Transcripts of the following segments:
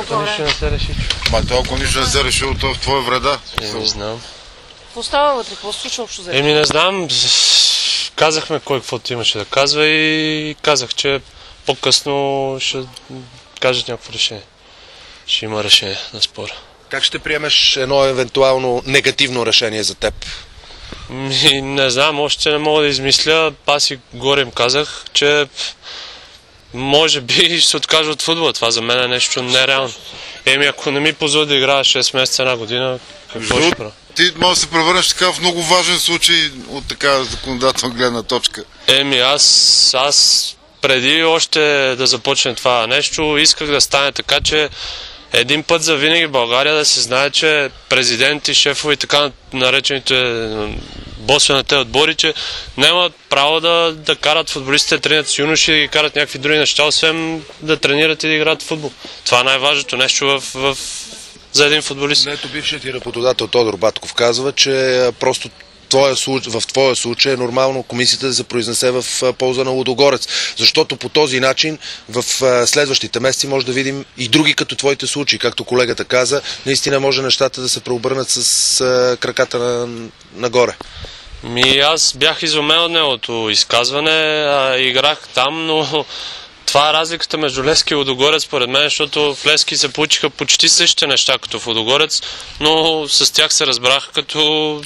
толкова нищо не се реши. Ма толкова нищо не се решило, то в твоя вреда. Не знам. Какво става вътре? Какво се случва общо взето? Не знам. Казахме кой каквото имаше да казва и казах, че по-късно ще кажат някакво решение. Ще има решение на спора. Как ще приемеш едно евентуално негативно решение за теб? Не знам, още не мога да измисля. Аз и горе им казах, че може би ще се откажа от футбола. Това за мен е нещо нереално. Ако не ми позволи да играя 6 месеца, една година, какво ще правя? Ти може да се превърнеш така в много важен случай от така законодателна гледна точка. Аз преди още да започне това нещо, исках да стане така, че един път за винаги в България да се знае, че президенти, шефове и така наречените босове на тези отбори, че нямат право да карат футболистите, тренират с юноши и да ги карат някакви други неща, освен да тренират и да играят в футбол. Това е най-важното нещо за един футболист. Ето бившият ти работодател Тодор Батков казва, че просто в твоя случай е нормално комисията да се произнесе в полза на Лудогорец, защото по този начин в следващите месеци може да видим и други като твоите случаи, както колегата каза, наистина може нещата да се преобърнат с краката нагоре. Аз бях изумен от неговото изказване, играх там, но това е разликата между Левски и Лудогорец, според мен, защото в Левски се получиха почти същите неща като в Лудогорец, но с тях се разбрах като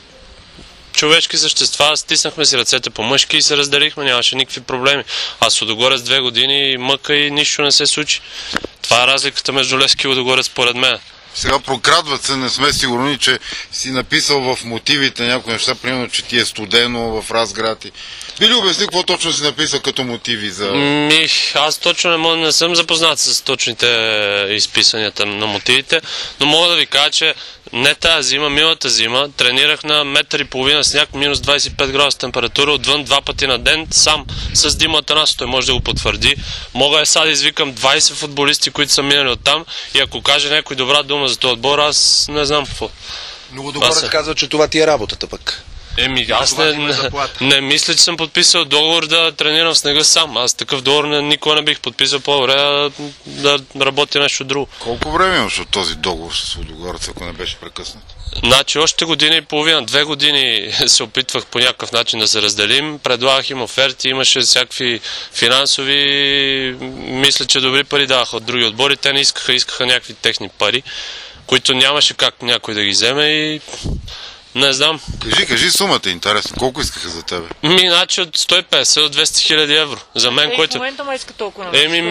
човешки същества, стиснахме си ръцете по мъжки и се разделихме, нямаше никакви проблеми. А с Лудогорец 2 години мъка и нищо не се случи. Това е разликата между Левски и Лудогорец, според мен. Сега прокрадват се, не сме сигурни, че си написал в мотивите някои неща, примерно, че ти е студено в Разград. Би ли обясни какво точно си написал като мотиви за... Аз точно не съм запознат с точните изписанията на мотивите, но мога да ви кажа, че не тази зима, миналата зима, тренирах на 1,5 м сняг, минус 25 градуса температура, отвън 2 пъти на ден, сам с Дима Атанасов, той може да го потвърди. Мога сега да извикам 20 футболисти, които са минали оттам и ако каже някой добра дума за този отбор, аз не знам какво. Но Лудогорец казва, че това ти е работата пък. Аз не мисля, че съм подписал договор да тренирам в снега сам. Аз такъв договор никога не бих подписал, по-добре да работя нещо друго. Колко време имаш от този договор с Лудогорец, ако не беше прекъснат? Значи още година и половина, 2 години се опитвах по някакъв начин да се разделим. Предлагах им оферти, имаше всякакви финансови, мисля, че добри пари даваха от други отбори. Те не искаха някакви техни пари, които нямаше как някой да ги вземе и... Не знам. Кажи сумата, интересно. Колко искаха за тебе? Значи от 150 до 200 хиляди евро. За мен, който... В момента ма иска толкова.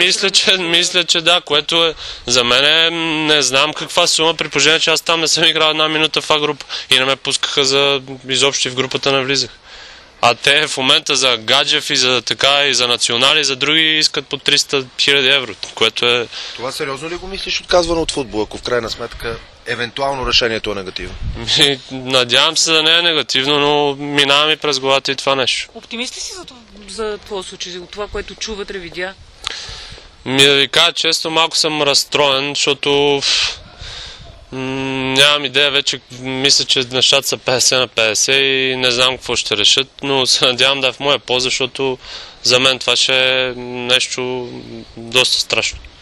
Мисля, че да, което е за мен не знам каква сума, при положение, че аз там не съм играл една минута в А-група и не ме пускаха изобщо в групата не влизах. А те в момента за Гаджев и за така и за национали, и за други искат по 300 хиляди евро, което е... Това сериозно ли го мислиш отказвано от футбол, ако в крайна сметка евентуално решението е негативно? Надявам се да не е негативно, но минава ми през главата и това нещо. Оптимист ли си за твоя случай, за това, което чува, видя? Да ви кажа често, малко съм разстроен, защото нямам идея вече, мисля, че нещата са 50 на 50 и не знам какво ще решат, но се надявам да е в моя полза, защото за мен това ще е нещо доста страшно.